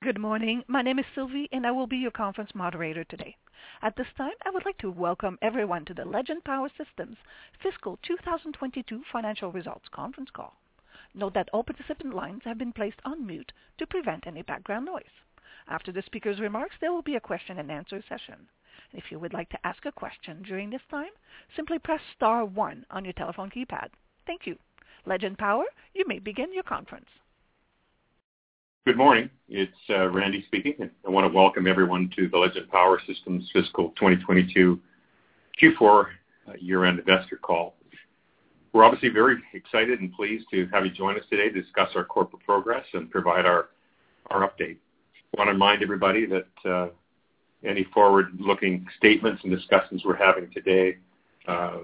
Good morning. My name is Sylvie, and I will be your conference moderator today. At this time, I would like to welcome everyone to the Legend Power Systems Fiscal 2022 Financial Results Conference Call. Note that all participant lines have been placed on mute to prevent any background noise. After the speaker's remarks, there will be a question-and-answer session. If you would like to ask a question during this time, simply press star 1 on your telephone keypad. Thank you. Legend Power, you may begin your conference. Good morning. It's Randy speaking, and I want to welcome everyone to the Legend Power Systems Fiscal 2022 Q4 year-end investor call. We're obviously very excited and pleased to have you join us today to discuss our corporate progress and provide our update. I want to remind everybody that any forward-looking statements and discussions we're having today are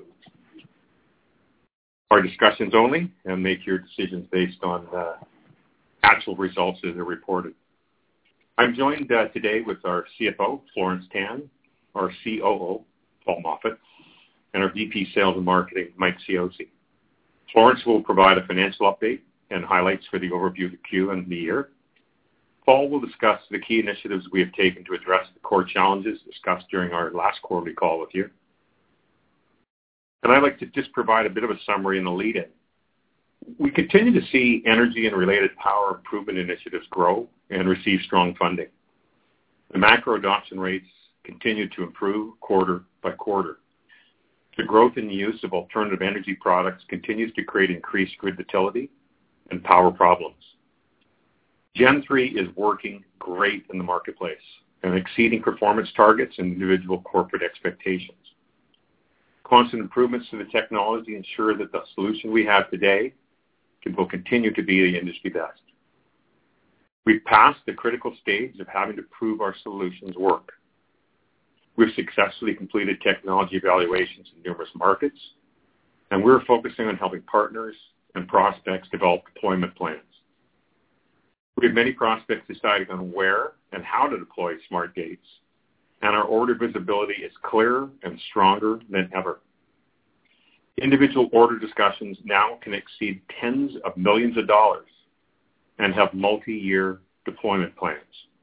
discussions only, and make your decisions based on actual results as they're reported. I'm joined today with our CFO, Florence Tan, our COO, Paul Moffat, and our VP Sales and Marketing, Mike Cioce. Florence will provide a financial update and highlights for the overview of the Q and the year. Paul will discuss the key initiatives we have taken to address the core challenges discussed during our last quarterly call with you. And I'd like to just provide a bit of a summary in the lead-in. We continue to see energy and related power improvement initiatives grow and receive strong funding. The macro adoption rates continue to improve quarter by quarter. The growth in the use of alternative energy products continues to create increased grid utility and power problems. Gen 3 is working great in the marketplace and exceeding performance targets and individual corporate expectations. Constant improvements to the technology ensure that the solution we have today will continue to be the industry best. We've passed the critical stage of having to prove our solutions work. We've successfully completed technology evaluations in numerous markets, and we're focusing on helping partners and prospects develop deployment plans. We have many prospects deciding on where and how to deploy smart gates, and our order visibility is clearer and stronger than ever. Individual order discussions now can exceed tens of millions of dollars and have multi-year deployment plans.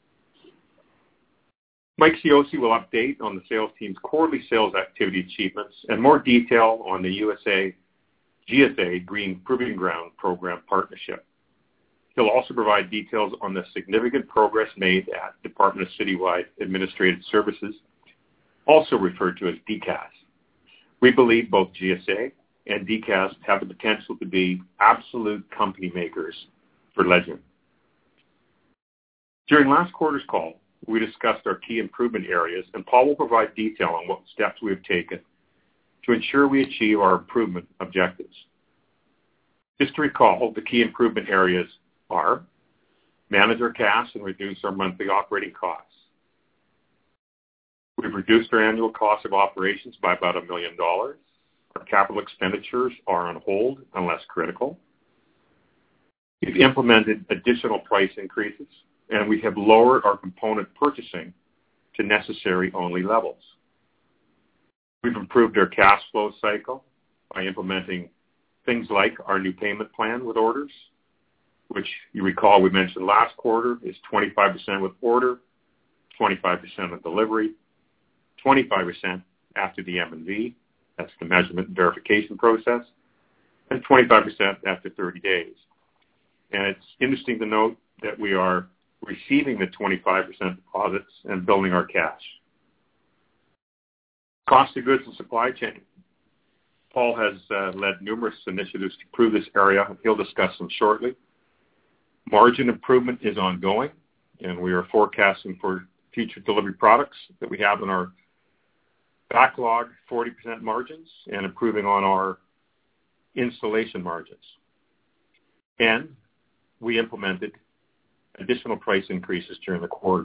Mike Cioce will update on the sales team's quarterly sales activity achievements and more detail on the USA GSA Green Proving Ground Program partnership. He'll also provide details on the significant progress made at Department of Citywide Administrative Services, also referred to as DCAS. We believe both GSA and DCAS have the potential to be absolute company makers for Legend. During last quarter's call, we discussed our key improvement areas, and Paul will provide detail on what steps we have taken to ensure we achieve our improvement objectives. Just to recall, the key improvement areas are manage our cash and reduce our monthly operating costs. We've reduced our annual cost of operations by about $1 million. Our capital expenditures are on hold unless critical. We've implemented additional price increases, and we have lowered our component purchasing to necessary only levels. We've improved our cash flow cycle by implementing things like our new payment plan with orders, which you recall we mentioned last quarter is 25% with order, 25% with delivery, 25% after the M&V, that's the measurement and verification process, and 25% after 30 days. And it's interesting to note that we are receiving the 25% deposits and building our cash. Cost of goods and supply chain. Paul has led numerous initiatives to improve this area, and he'll discuss them shortly. Margin improvement is ongoing, and we are forecasting for future delivery products that we have in our backlog 40% margins and improving on our installation margins. And we implemented additional price increases during the quarter.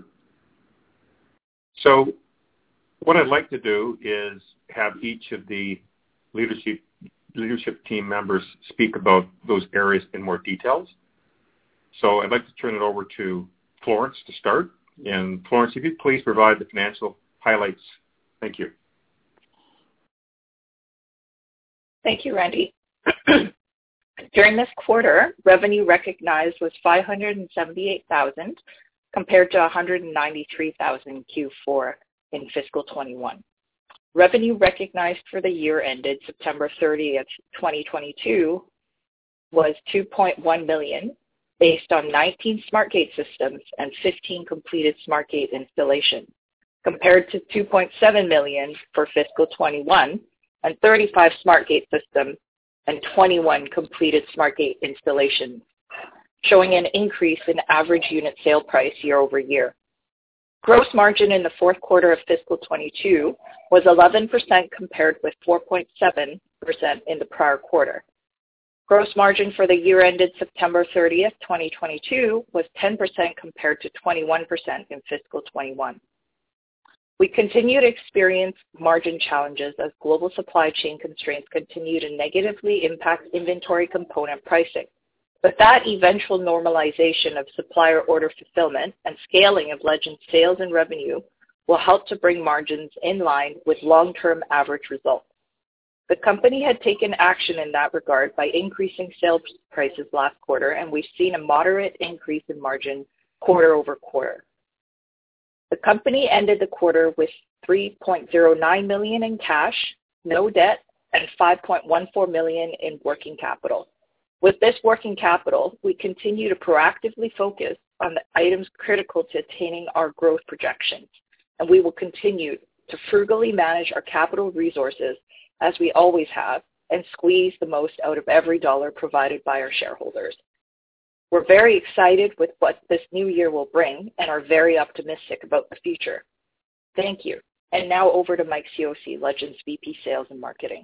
So what I'd like to do is have each of the leadership team members speak about those areas in more details. So I'd like to turn it over to Florence to start. And Florence, if you'd please provide the financial highlights. Thank you. Thank you, Randy. During this quarter, revenue recognized was $578,000, compared to $193,000 Q4 in fiscal 21. Revenue recognized for the year ended September 30th, 2022 was $2.1 million, based on 19 SmartGATE systems and 15 completed SmartGATE installations, compared to $2.7 million for fiscal 21 and 35 SmartGATE systems and 21 completed SmartGATE installations, showing an increase in average unit sale price year over year. Gross margin in the fourth quarter of fiscal 22 was 11% compared with 4.7% in the prior quarter. Gross margin for the year ended September 30th, 2022 was 10% compared to 21% in fiscal 21. We continue to experience margin challenges as global supply chain constraints continue to negatively impact inventory component pricing. But that eventual normalization of supplier order fulfillment and scaling of Legend's sales and revenue will help to bring margins in line with long-term average results. The company had taken action in that regard by increasing sales prices last quarter, and we've seen a moderate increase in margin quarter over quarter. The company ended the quarter with $3.09 million in cash, no debt, and $5.14 million in working capital. With this working capital, we continue to proactively focus on the items critical to attaining our growth projections, and we will continue to frugally manage our capital resources as we always have, and squeeze the most out of every dollar provided by our shareholders. We're very excited with what this new year will bring and are very optimistic about the future. Thank you. And now over to Mike Cioce, Legend's VP Sales and Marketing.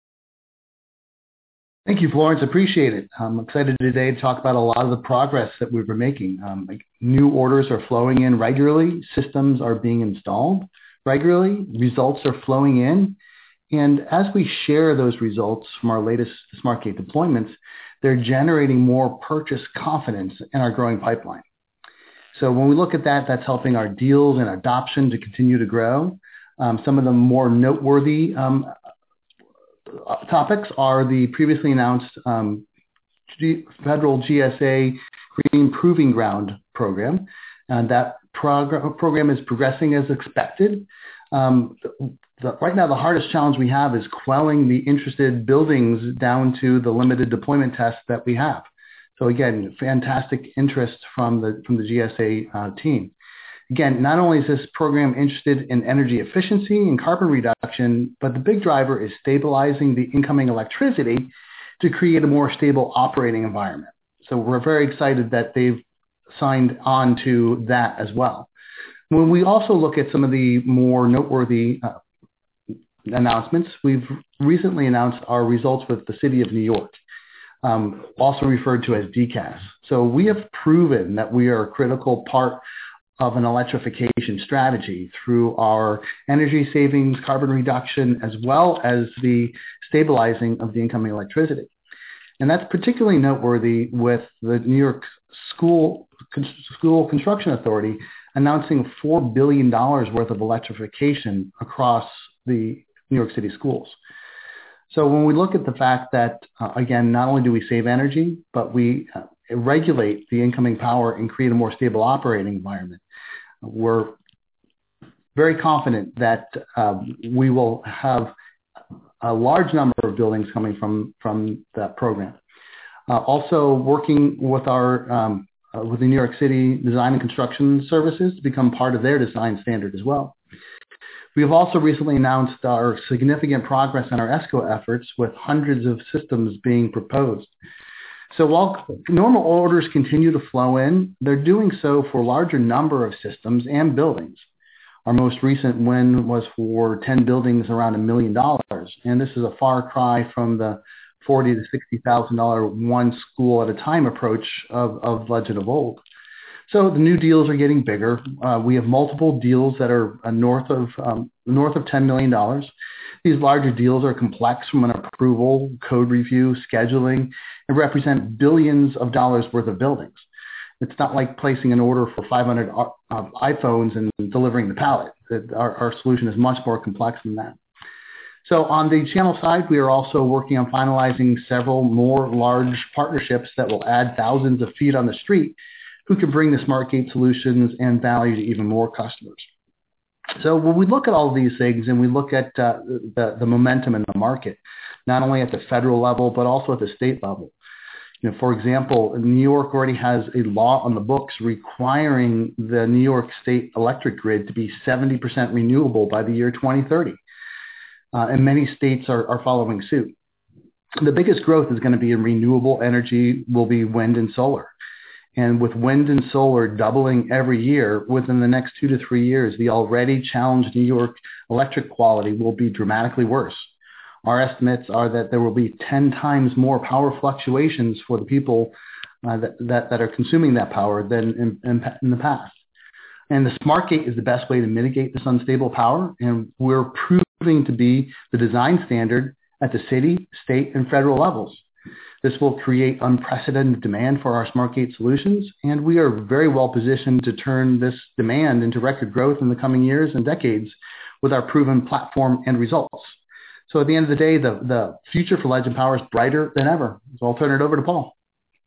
Thank you, Florence. Appreciate it. I'm excited today to talk about a lot of the progress that we've been making. New orders are flowing in regularly. Systems are being installed regularly. Results are flowing in. And as we share those results from our latest SmartGATE deployments, they're generating more purchase confidence in our growing pipeline. So when we look at that, that's helping our deals and adoption to continue to grow. Some of the more noteworthy topics are the previously announced federal GSA Green Proving Ground program. That program is progressing as expected. Right now, the hardest challenge we have is quelling the interested buildings down to the limited deployment tests that we have. So again, fantastic interest from the GSA team. Again, not only is this program interested in energy efficiency and carbon reduction, but the big driver is stabilizing the incoming electricity to create a more stable operating environment. So we're very excited that they've signed on to that as well. When we also look at some of the more noteworthy announcements, we've recently announced our results with the City of New York, also referred to as DCAS. So we have proven that we are a critical part of an electrification strategy through our energy savings, carbon reduction, as well as the stabilizing of the incoming electricity. And that's particularly noteworthy with the New York School Construction Authority announcing $4 billion worth of electrification across the New York City schools. So when we look at the fact that, again, not only do we save energy, but we regulate the incoming power and create a more stable operating environment, we're very confident that we will have a large number of buildings coming from that program. Also working with our with the New York City Design and Construction Services to become part of their design standard as well. We have also recently announced our significant progress in our ESCO efforts with hundreds of systems being proposed. So while normal orders continue to flow in, they're doing so for a larger number of systems and buildings. Our most recent win was for 10 buildings around $1 million, and this is a far cry from the $40,000 to $60,000 one school at a time approach of Legend of old. So the new deals are getting bigger. We have multiple deals that are north of $10 million. These larger deals are complex from an approval, code review, scheduling, and represent billions of dollars worth of buildings. It's not like placing an order for 500 iPhones and delivering the pallet. Our solution is much more complex than that. So on the channel side, we are also working on finalizing several more large partnerships that will add thousands of feet on the street who can bring the SmartGATE solutions and value to even more customers. So when we look at all of these things and we look at the momentum in the market, not only at the federal level, but also at the state level. For example, New York already has a law on the books requiring the New York State electric grid to be 70% renewable by the year 2030. And many states are following suit. The biggest growth is going to be in renewable energy, will be wind and solar. And with wind and solar doubling every year within the next 2 to 3 years, the already challenged New York electric quality will be dramatically worse. Our estimates are that there will be 10 times more power fluctuations for the people that are consuming that power than in the past. And the SmartGATE is the best way to mitigate this unstable power, and we're proving to be the design standard at the city, state, and federal levels. This will create unprecedented demand for our SmartGATE solutions, and we are very well positioned to turn this demand into record growth in the coming years and decades with our proven platform and results. So at the end of the day, the future for Legend Power is brighter than ever. So I'll turn it over to Paul.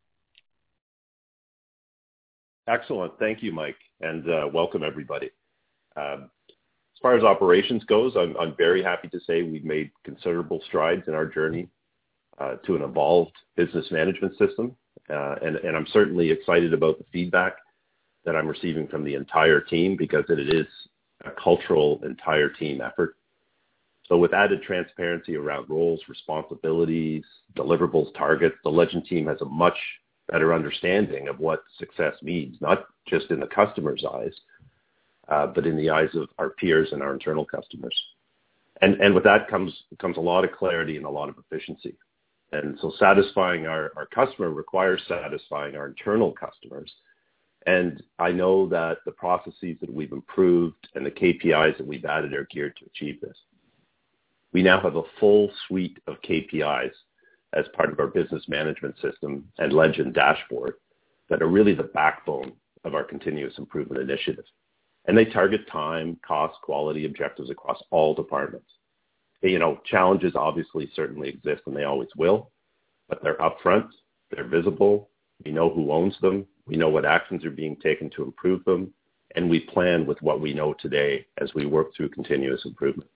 Excellent. Thank you, Mike, and welcome everybody. As far as operations goes, I'm very happy to say we've made considerable strides in our journey to an evolved business management system, and I'm certainly excited about the feedback that I'm receiving from the entire team because it is a cultural entire team effort. So with added transparency around roles, responsibilities, deliverables, targets, the Legend team has a much better understanding of what success means, not just in the customer's eyes, but in the eyes of our peers and our internal customers. And with that comes a lot of clarity and a lot of efficiency. And so satisfying our customer requires satisfying our internal customers. And I know that the processes that we've improved and the KPIs that we've added are geared to achieve this. We now have a full suite of KPIs as part of our business management system and Legend dashboard that are really the backbone of our continuous improvement initiative. And they target time, cost, quality objectives across all departments. Challenges obviously certainly exist and they always will, but they're upfront, they're visible, we know who owns them, we know what actions are being taken to improve them, and we plan with what we know today as we work through continuous improvement.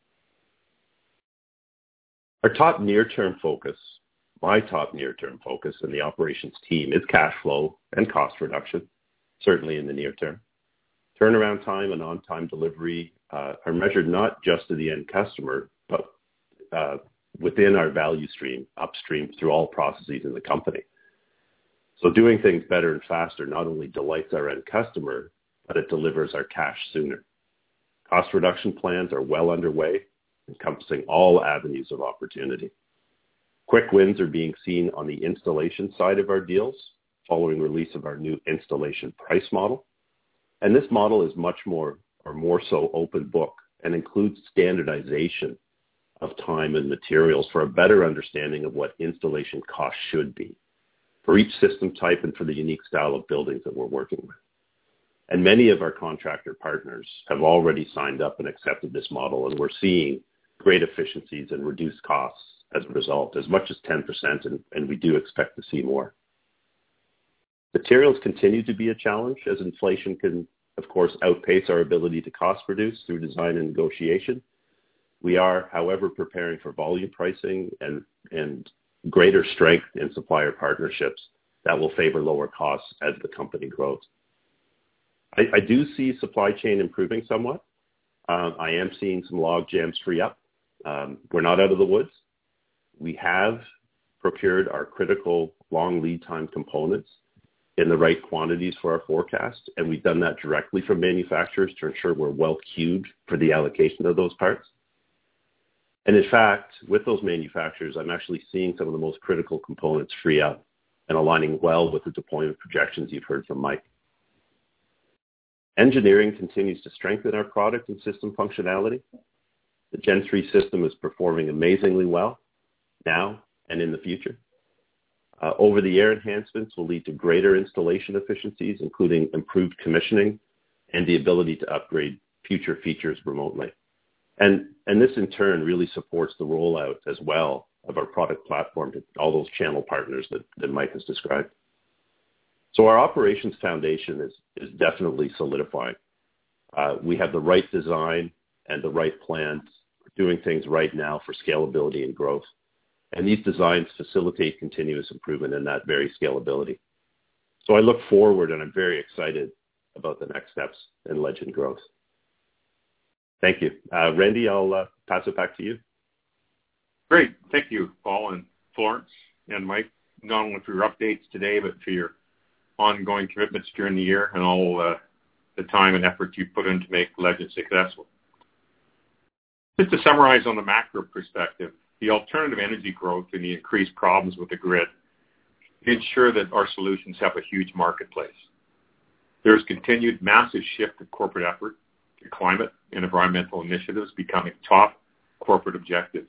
Our top near-term focus, my top near-term focus in the operations team is cash flow and cost reduction, certainly in the near term. Turnaround time and on-time delivery are measured not just to the end customer, but within our value stream, upstream through all processes in the company. So doing things better and faster not only delights our end customer, but it delivers our cash sooner. Cost reduction plans are well underway, encompassing all avenues of opportunity. Quick wins are being seen on the installation side of our deals following release of our new installation price model. And this model is much more so open book and includes standardization of time and materials for a better understanding of what installation costs should be for each system type and for the unique style of buildings that we're working with. And many of our contractor partners have already signed up and accepted this model, and we're seeing great efficiencies and reduced costs as a result, as much as 10%, and we do expect to see more. Materials continue to be a challenge as inflation can, of course, outpace our ability to cost reduce through design and negotiation. We are, however, preparing for volume pricing and greater strength in supplier partnerships that will favor lower costs as the company grows. I do see supply chain improving somewhat. I am seeing some log jams free up. We're not out of the woods. We have procured our critical long lead time components in the right quantities for our forecast, and we've done that directly from manufacturers to ensure we're well queued for the allocation of those parts. And in fact, with those manufacturers, I'm actually seeing some of the most critical components free up and aligning well with the deployment projections you've heard from Mike. Engineering continues to strengthen our product and system functionality. The Gen 3 system is performing amazingly well now and in the future. Over-the-air enhancements will lead to greater installation efficiencies, including improved commissioning and the ability to upgrade future features remotely. And this in turn really supports the rollout as well of our product platform to all those channel partners that Mike has described. So our operations foundation is definitely solidifying. We have the right design and the right plans. We're doing things right now for scalability and growth. And these designs facilitate continuous improvement in that very scalability. So I look forward and I'm very excited about the next steps in Legend growth. Thank you. Randy, I'll pass it back to you. Great. Thank you, Paul and Florence and Mike, not only for your updates today, but for your ongoing commitments during the year and all the time and effort you put in to make Legend successful. Just to summarize on the macro perspective, the alternative energy growth and the increased problems with the grid ensure that our solutions have a huge marketplace. There's continued massive shift of corporate effort to climate and environmental initiatives becoming top corporate objectives.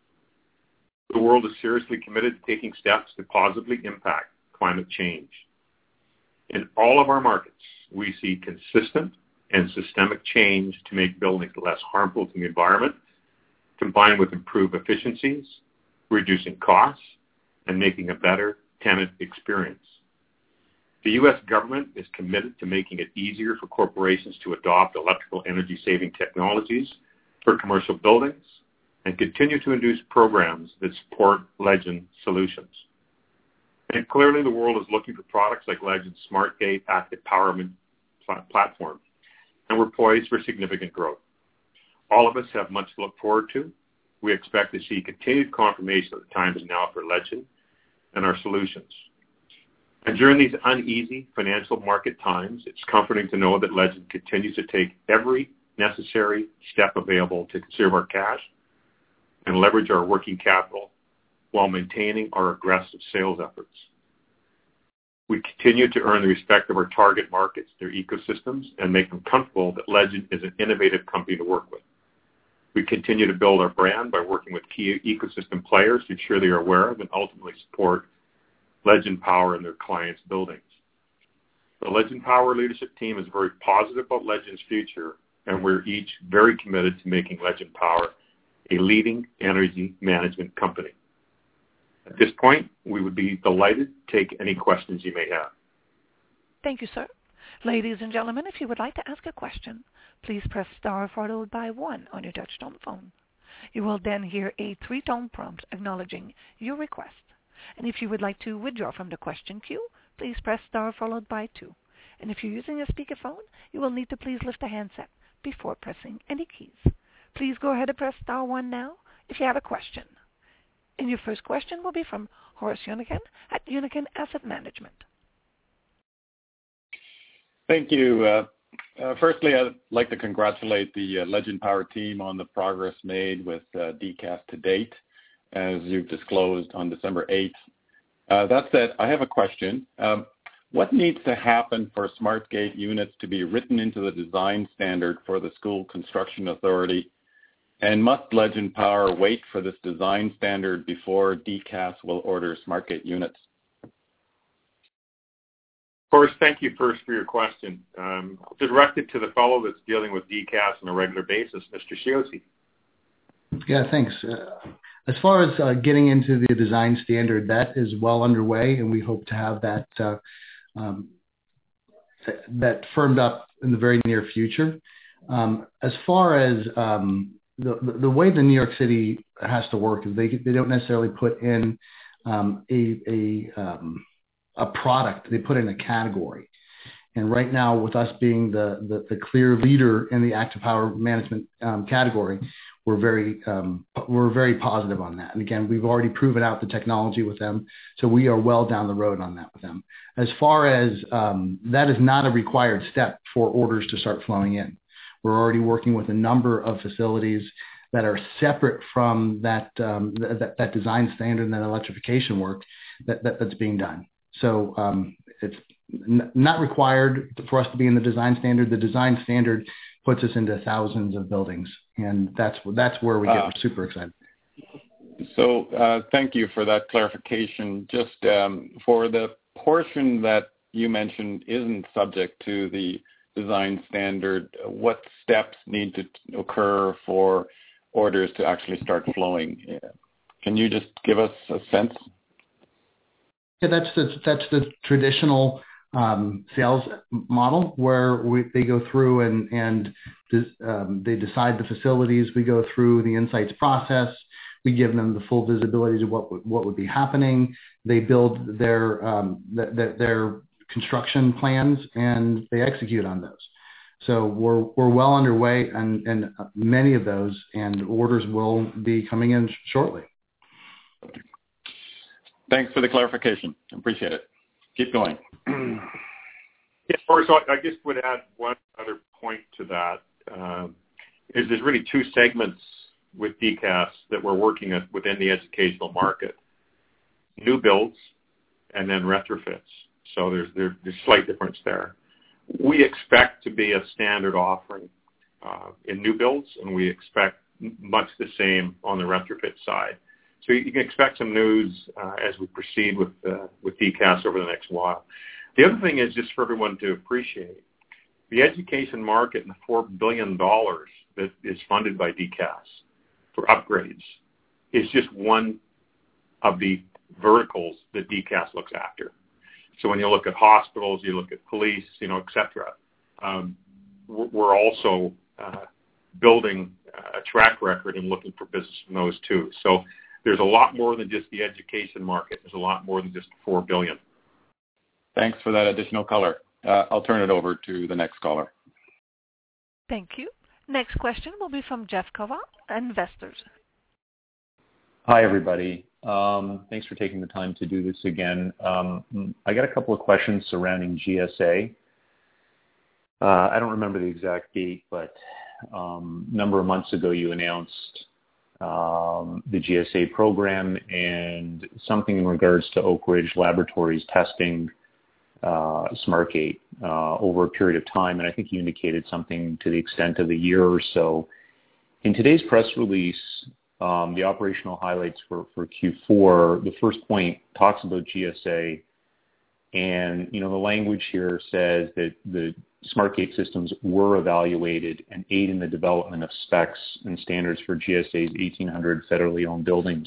The world is seriously committed to taking steps to positively impact climate change. In all of our markets, we see consistent and systemic change to make buildings less harmful to the environment, combined with improved efficiencies, reducing costs, and making a better tenant experience. The U.S. government is committed to making it easier for corporations to adopt electrical energy-saving technologies for commercial buildings and continue to introduce programs that support Legend solutions. And clearly the world is looking for products like Legend's SmartGATE active powerment platform, and we're poised for significant growth. All of us have much to look forward to. We expect to see continued confirmation that the time is now for Legend and our solutions. And during these uneasy financial market times, it's comforting to know that Legend continues to take every necessary step available to conserve our cash and leverage our working capital while maintaining our aggressive sales efforts. We continue to earn the respect of our target markets, their ecosystems, and make them comfortable that Legend is an innovative company to work with. We continue to build our brand by working with key ecosystem players to ensure they are aware of and ultimately support Legend Power in their clients' buildings. The Legend Power leadership team is very positive about Legend's future, and we're each very committed to making Legend Power a leading energy management company. At this point, we would be delighted to take any questions you may have. Thank you, sir. Ladies and gentlemen, if you would like to ask a question, please press star followed by 1 on your touch-tone phone. You will then hear a 3-tone prompt acknowledging your request. And if you would like to withdraw from the question queue, please press star followed by 2. And if you're using a speakerphone, you will need to please lift the handset before pressing any keys. Please go ahead and press star 1 now if you have a question. And your first question will be from Horace Unikin at Unikin Asset Management. Thank you. Firstly, I'd like to congratulate the Legend Power team on the progress made with DCAS to date, as you've disclosed on December 8th. That said, I have a question. What needs to happen for SmartGATE units to be written into the design standard for the School Construction Authority? And must Legend Power wait for this design standard before DCAS will order SmartGATE units? Of course, thank you first for your question. I'll direct it to the fellow that's dealing with DCAS on a regular basis, Mr. Shiosi. Yeah, thanks. As far as getting into the design standard, that is well underway, and we hope to have that that firmed up in the very near future. As far as the way the New York City has to work is they don't necessarily put in a product, they put in a category. And right now, with us being the clear leader in the active power management category, we're very positive on that. And again, we've already proven out the technology with them, so we are well down the road on that with them. As far as that is not a required step for orders to start flowing in. We're already working with a number of facilities that are separate from that design standard and that electrification work that's being done. So it's not required for us to be in the design standard. The design standard puts us into thousands of buildings, and that's where we get super excited. So thank you for that clarification. Just for the portion that you mentioned isn't subject to the design standard, what steps need to occur for orders to actually start flowing? Can you just give us a sense? Yeah, that's the traditional sales model where they go through and they decide the facilities. We go through the insights process. We give them the full visibility to what would be happening. They build their construction plans and they execute on those. So we're well underway and many of those, and orders will be coming in shortly. Thanks for the clarification. Appreciate it. Keep going. Yeah, so I just would add one other point to that. Is there's really two segments with DCAS that we're working at within the educational market: new builds and then retrofits. So there's slight difference there. We expect to be a standard offering in new builds, and we expect much the same on the retrofit side. So you can expect some news as we proceed with DCAS over the next while. The other thing is just for everyone to appreciate, the education market and the $4 billion that is funded by DCAS for upgrades is just one of the verticals that DCAS looks after. So when you look at hospitals, you look at police, et cetera, we're also building a track record and looking for business from those too. So there's a lot more than just the education market. There's a lot more than just $4 billion. Thanks for that additional color. I'll turn it over to the next caller. Thank you. Next question will be from Jeff Kova, Investors. Hi, everybody. Thanks for taking the time to do this again. I got a couple of questions surrounding GSA. I don't remember the exact date, but a number of months ago you announced the GSA program and something in regards to Oak Ridge Laboratories testing SmartGATE over a period of time, and I think you indicated something to the extent of a year or so. In today's press release, the operational highlights for Q4, the first point talks about GSA, and the language here says that the SmartGATE systems were evaluated and aid in the development of specs and standards for GSA's 1,800 federally owned buildings.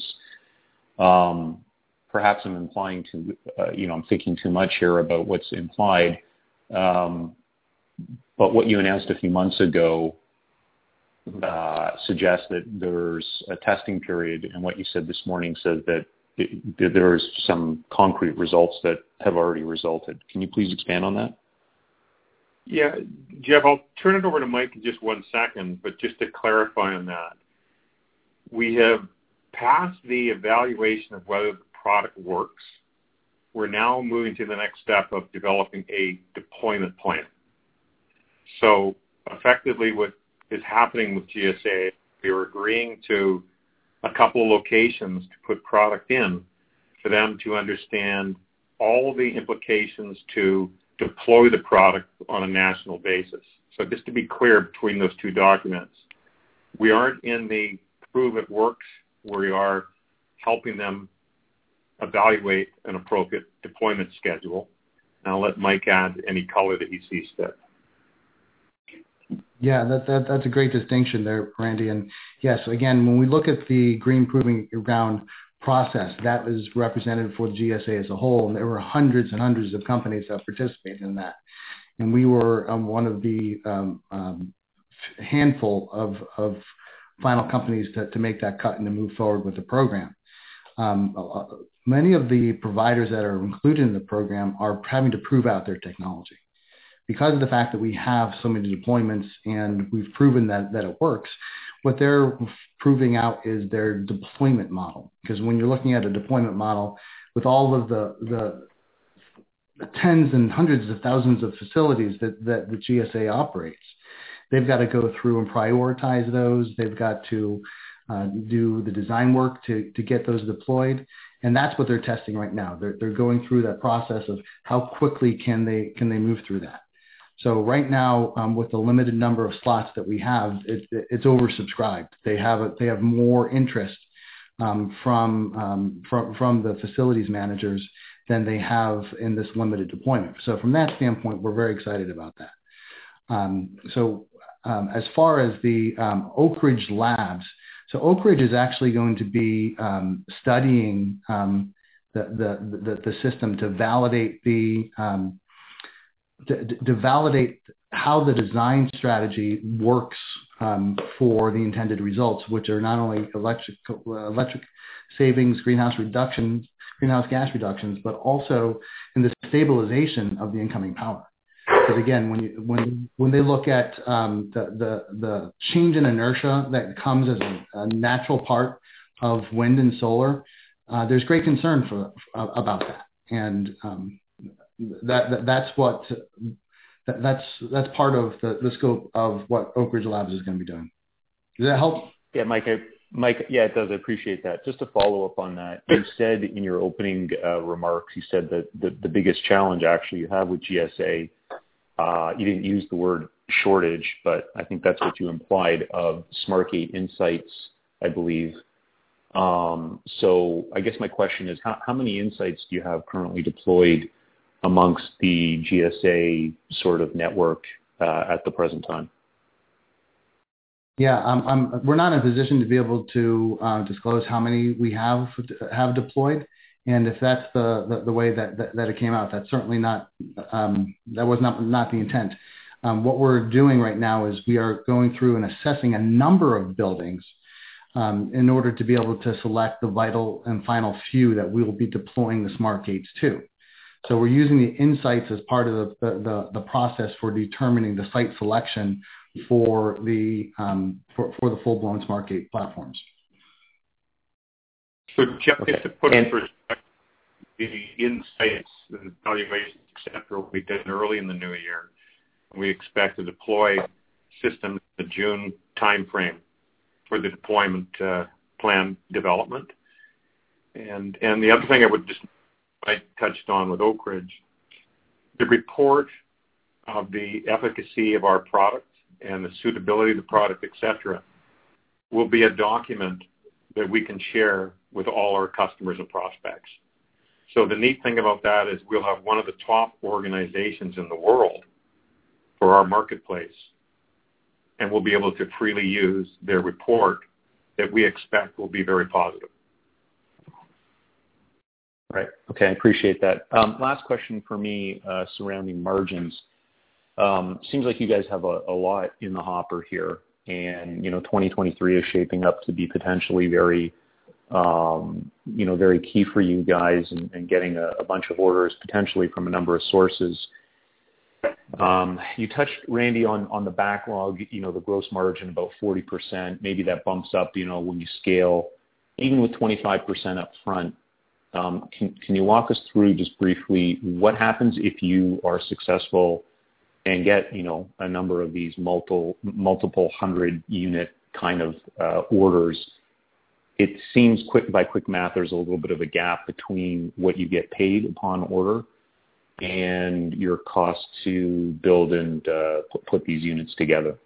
Perhaps I'm implying I'm thinking too much here about what's implied, but what you announced a few months ago suggests that there's a testing period, and what you said this morning says that there's some concrete results that have already resulted. Can you please expand on that? Yeah, Jeff, I'll turn it over to Mike in just 1 second, but just to clarify on that, we have passed the evaluation of whether the product works. We're now moving to the next step of developing a deployment plan. So effectively what is happening with GSA, we were agreeing to a couple of locations to put product in for them to understand all the implications to deploy the product on a national basis. So just to be clear between those two documents, we aren't in the prove it works, we are helping them evaluate an appropriate deployment schedule. And I'll let Mike add any color that he sees fit. Yeah, that's a great distinction there, Randy. And yes, again, when we look at the Green Proving Ground process, that is represented for the GSA as a whole, and there were hundreds and hundreds of companies that participated in that. And we were one of the handful of final companies to make that cut and to move forward with the program. Many of the providers that are included in the program are having to prove out their technology. Because of the fact that we have so many deployments and we've proven that it works, what they're proving out is their deployment model. Because when you're looking at a deployment model with all of the tens and hundreds of thousands of facilities that the GSA operates, they've got to go through and prioritize those. They've got to do the design work to get those deployed. And that's what they're testing right now. They're going through that process of how quickly can they move through that. So right now, with the limited number of slots that we have, it's oversubscribed. They have more interest from the facilities managers than they have in this limited deployment. So from that standpoint, we're very excited about that. As far as the Oak Ridge Labs, so Oak Ridge is actually going to be studying the system to validate the to validate how the design strategy works for the intended results, which are not only electric savings, greenhouse gas reductions, but also in the stabilization of the incoming power. Because again, when they look at the change in inertia that comes as a natural part of wind and solar, there's great concern about that, and that's part of the scope of what Oak Ridge Labs is going to be doing. Does that help? Yeah, Mike, yeah, it does. I appreciate that. Just to follow up on that, you said in your opening remarks, you said that the biggest challenge actually you have with GSA, you didn't use the word shortage, but I think that's what you implied, of SmartGATE Insights, I believe. So I guess my question is, how many insights do you have currently deployed amongst the GSA sort of network at the present time? Yeah, we're not in a position to be able to disclose how many we have deployed, and if that's the way that it came out, that's certainly not that was not the intent. What we're doing right now is we are going through and assessing a number of buildings in order to be able to select the vital and final few that we will be deploying the SmartGATEs to. So we're using the insights as part of the process for determining the site selection for the full-blown SmartGATE platforms. So, Jeff, just to put in perspective, the insights and evaluations, etc., will be done early in the new year. We expect to deploy systems in the June timeframe for the deployment plan development. And the other thing I touched on with Oak Ridge, the report of the efficacy of our product and the suitability of the product, etc., will be a document that we can share with all our customers and prospects. So the neat thing about that is we'll have one of the top organizations in the world for our marketplace, and we'll be able to freely use their report that we expect will be very positive. Right. Okay, I appreciate that. Last question for me surrounding margins. Seems like you guys have a lot in the hopper here, and 2023 is shaping up to be potentially very, very key for you guys, and getting a bunch of orders potentially from a number of sources. You touched, Randy, on the backlog. The gross margin about 40%. Maybe that bumps up, when you scale, even with 25% up front. Can you walk us through just briefly what happens if you are successful and get a number of these multiple 100 unit kind of orders? It seems quick math, there's a little bit of a gap between what you get paid upon order and your cost to build and put these units together.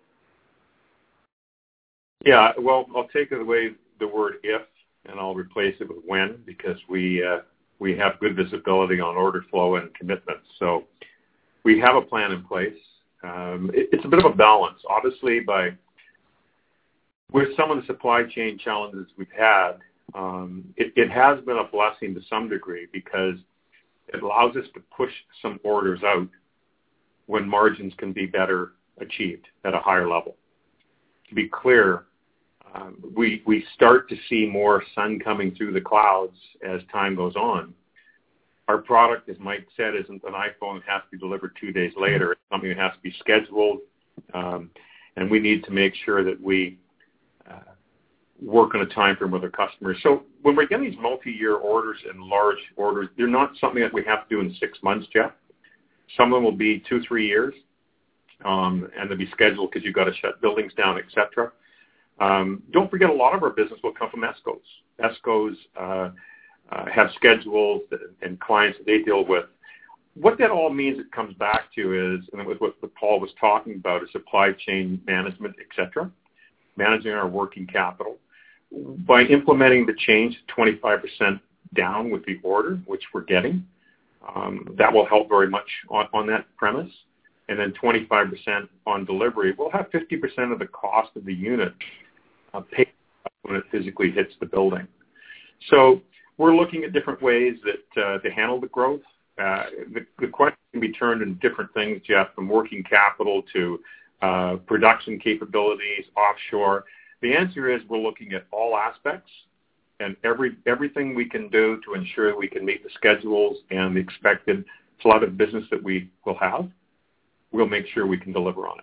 Yeah, well, I'll take away the word if, and I'll replace it with when, because we have good visibility on order flow and commitments. So we have a plan in place. It's a bit of a balance. Obviously, with some of the supply chain challenges we've had, it has been a blessing to some degree, because it allows us to push some orders out when margins can be better achieved at a higher level. To be clear, we start to see more sun coming through the clouds as time goes on. Our product, as Mike said, isn't an iPhone that has to be delivered 2 days later. It's something that has to be scheduled, and we need to make sure that we work on a time frame with our customers. So when we're getting these multi-year orders and large orders, they're not something that we have to do in 6 months, Jeff. Some of them will be 2-3 years, and they'll be scheduled because you've got to shut buildings down, etc. Don't forget, a lot of our business will come from ESCOs. ESCOs have schedules and clients that they deal with. What that all means, it comes back to is, and with what Paul was talking about, is supply chain management, etc., managing our working capital. By implementing the change to 25% down with the order, which we're getting, that will help very much on that premise. And then 25% on delivery. We'll have 50% of the cost of the unit paid when it physically hits the building. So we're looking at different ways that to handle the growth. The question can be turned in different things, Jeff, from working capital to production capabilities, offshore. The answer is we're looking at all aspects and everything we can do to ensure we can meet the schedules and the expected flood of business that we will have. We'll make sure we can deliver on it.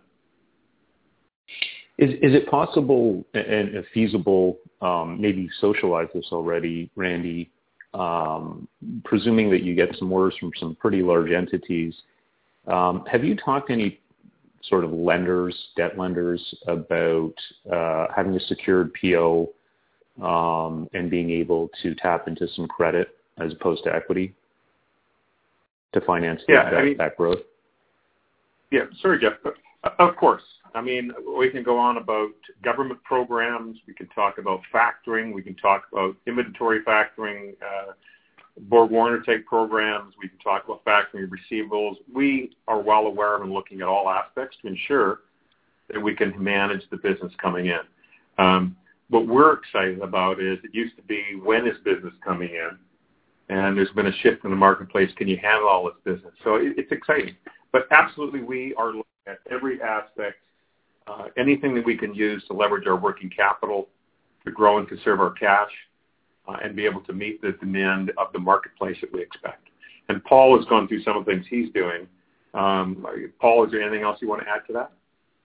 Is it possible and feasible, maybe socialize this already, Randy, presuming that you get some orders from some pretty large entities, have you talked to any sort of lenders, debt lenders, about having a secured PO and being able to tap into some credit as opposed to equity to finance that growth? Yeah, sorry, Jeff. Of course. I mean, we can go on about government programs. We can talk about factoring. We can talk about inventory factoring, Borg-Warner type programs. We can talk about factoring receivables. We are well aware of and looking at all aspects to ensure that we can manage the business coming in. What we're excited about is it used to be, when is business coming in? And there's been a shift in the marketplace. Can you handle all this business? So it's exciting. But absolutely, we are looking at every aspect, anything that we can use to leverage our working capital to grow and conserve our cash and be able to meet the demand of the marketplace that we expect. And Paul has gone through some of the things he's doing. Paul, is there anything else you want to add to that?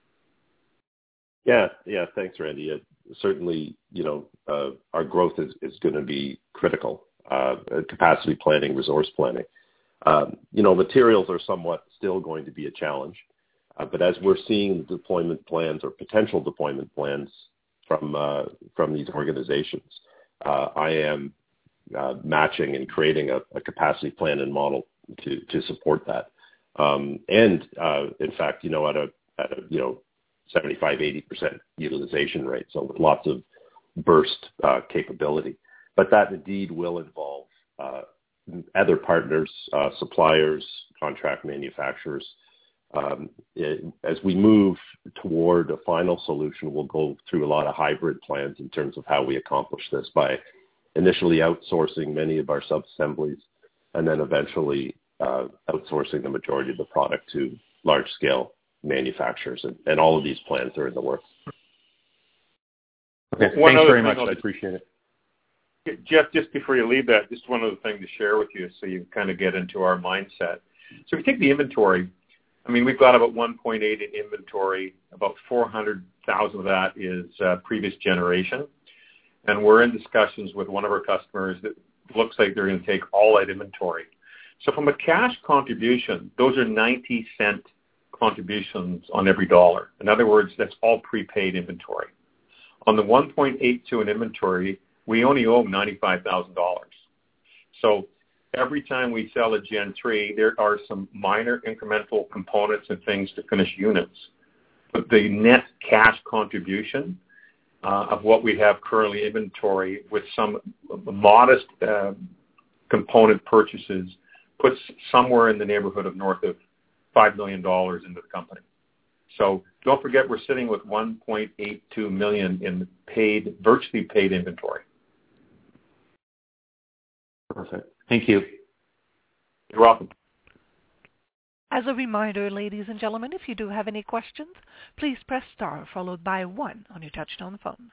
Yeah. Thanks, Randy. Certainly, our growth is going to be critical. Capacity planning, resource planning. Materials are somewhat still going to be a challenge. But as we're seeing the deployment plans or potential deployment plans from these organizations, I am matching and creating a capacity plan and model to support that. In fact, at a 75-80% utilization rate, so with lots of burst capability. But that indeed will involve other partners, suppliers, contract manufacturers. As we move toward a final solution, we'll go through a lot of hybrid plans in terms of how we accomplish this by initially outsourcing many of our sub-assemblies and then eventually outsourcing the majority of the product to large-scale manufacturers. And all of these plans are in the works. Okay, thanks very much. I appreciate it. Jeff, just before you leave that, just one other thing to share with you so you kind of get into our mindset. So if you take the inventory, I mean, we've got about 1.8 in inventory. About 400,000 of that is previous generation. And we're in discussions with one of our customers that looks like they're going to take all that inventory. So from a cash contribution, those are 90-cent contributions on every dollar. In other words, that's all prepaid inventory. On the 1.82 in inventory, we only owe $95,000. So every time we sell a Gen 3, there are some minor incremental components and things to finish units. But the net cash contribution of what we have currently inventory with some modest component purchases puts somewhere in the neighborhood of north of $5 million into the company. So don't forget, we're sitting with $1.82 million in virtually paid inventory. Perfect. Thank you. You're welcome. As a reminder, ladies and gentlemen, if you do have any questions, please press star followed by 1 on your touchtone phone.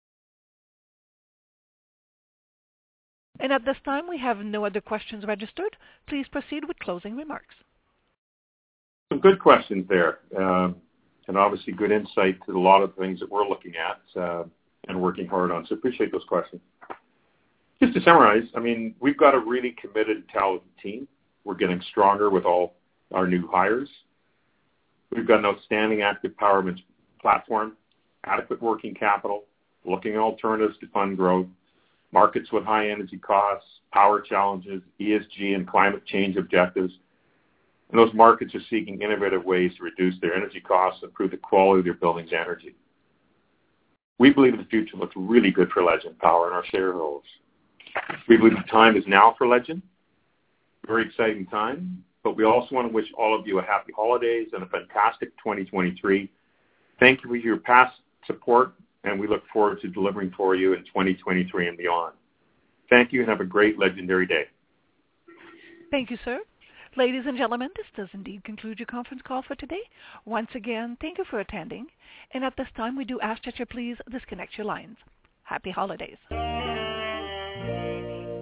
And at this time, we have no other questions registered. Please proceed with closing remarks. Some good questions there, and obviously good insight to a lot of things that we're looking at and working hard on. So appreciate those questions. Just to summarize, I mean, we've got a really committed, talented team. We're getting stronger with all our new hires. We've got an outstanding active power platform, adequate working capital, looking at alternatives to fund growth, markets with high energy costs, power challenges, ESG and climate change objectives. And those markets are seeking innovative ways to reduce their energy costs and improve the quality of their buildings' energy. We believe the future looks really good for Legend Power and our shareholders. We believe the time is now for Legend. Very exciting time. But we also want to wish all of you a happy holidays and a fantastic 2023. Thank you for your past support, and we look forward to delivering for you in 2023 and beyond. Thank you, and have a great legendary day. Thank you, sir. Ladies and gentlemen, this does indeed conclude your conference call for today. Once again, thank you for attending. And at this time, we do ask that you please disconnect your lines. Happy holidays.